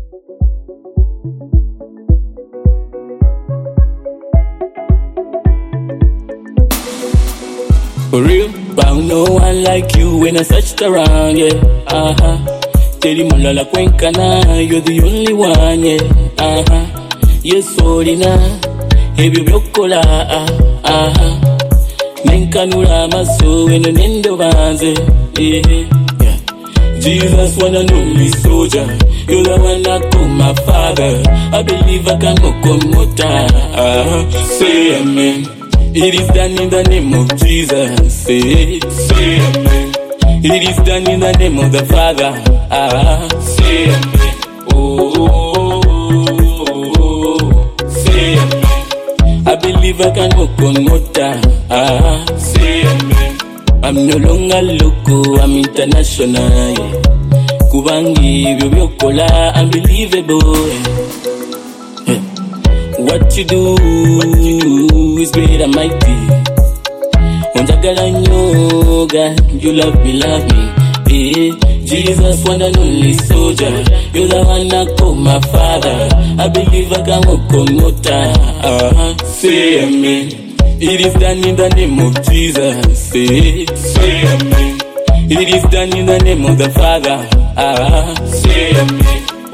For real, found no one like you when I searched around, yeah. Tell him all Cuencana, you're the only one, yeah. Yes, Sorina, heavy brocola, Menkanura maso when an end of yeah. Jesus, one and only soldier, you're the one that call my father. I believe I can go come say amen. It is done in the name of Jesus. Say amen. It is done in the name of the Father. Say amen. Say amen. I believe I can walk on water. Say amen. I'm no longer local, I'm international. Kubangi, Biokola, unbelievable. What you do is great and mighty. Onjagala nyoga, you love me. Jesus, one and only soldier. You're the one that call my father. I believe I can walk on water. Say amen. It is done in the name of Jesus. Say amen. It is done in the name of the Father. Say amen.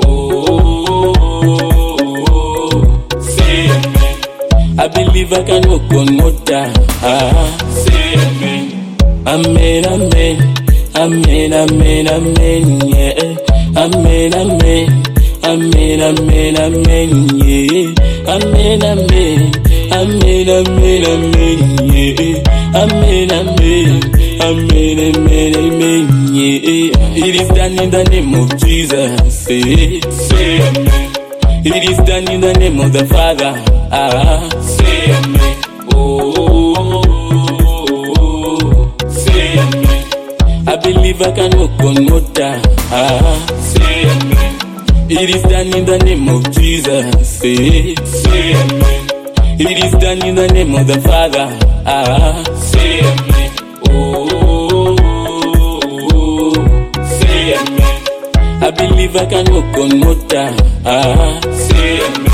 I believe I can walk on water. Say amen. Amen, amen. Amen, amen, amen, yeah. Amen, amen. Amen, amen, amen, yeah. Amen, amen. Amen, amen, amen, yeah. Amen, amen. Amen, amen, amen, yeah. It is done in the name of Jesus. Say amen. It is done in the name of the Father. Say amen. Say amen. I believe I can walk on water. Say amen. It is done in the name of Jesus. Say amen. It is done in the name of the Father. Say amen. Say amen. I believe I can walk on water. Say amen.